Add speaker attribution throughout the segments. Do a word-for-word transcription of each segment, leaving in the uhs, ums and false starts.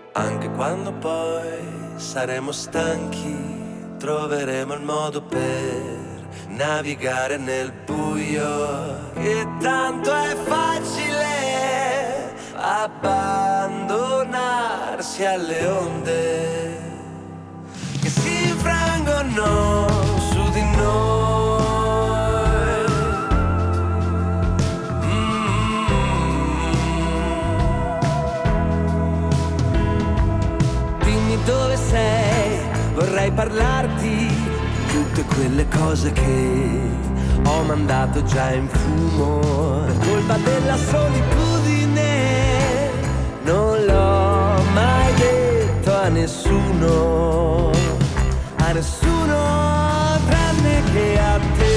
Speaker 1: Anche quando poi saremo stanchi, troveremo il modo per navigare nel buio. Che tanto è facile abbandonarsi alle onde che si infrangono su di noi. Dove sei? Vorrei parlarti di tutte quelle cose che ho mandato già in fumo per colpa della solitudine. Non l'ho mai detto a nessuno, a nessuno tranne che a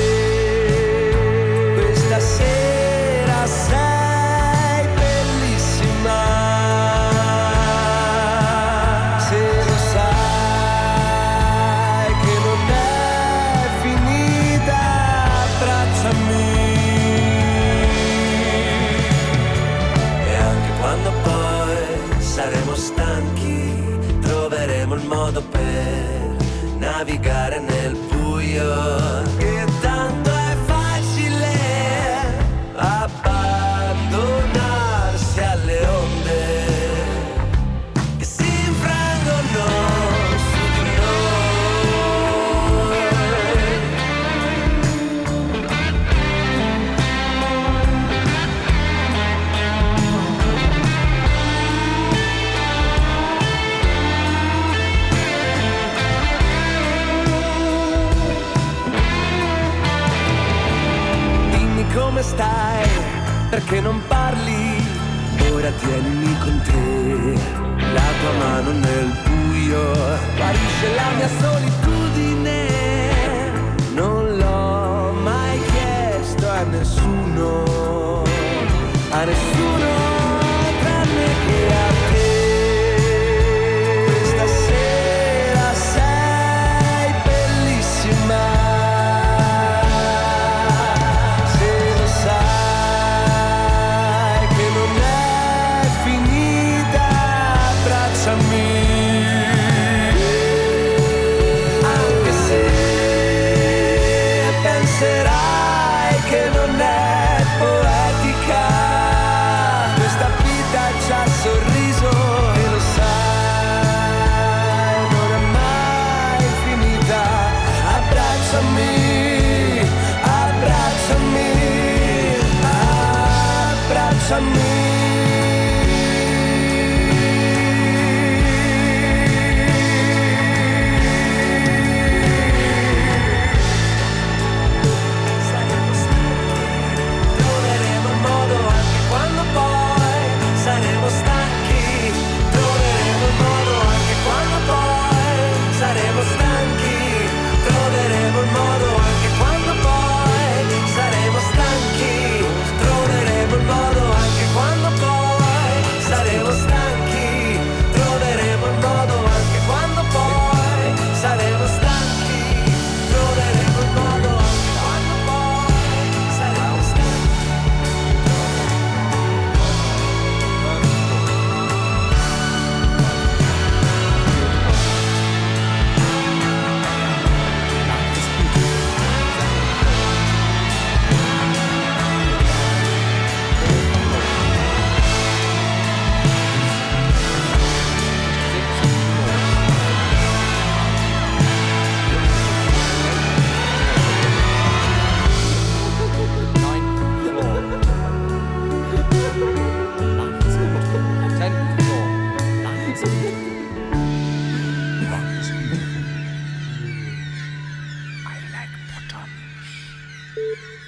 Speaker 1: te. Questa sera sei bellissima. Saremo stanchi, troveremo il modo per navigare nel buio. Che tanto è facile abbandonarsi alle onde che si infrangono su di Come stai? Perché non parli? Ora tienimi con te, la tua mano nel buio, guarisce la mia solitudine. Non l'ho mai chiesto a nessuno, a nessuno tranne che a te. Questa sera sei bellissima. Anche se penserai che non è poetica, questa vita ci ha sorriso e lo sai, non è mai finita. Abbracciami, abbracciami, abbracciami.
Speaker 2: I like bottom.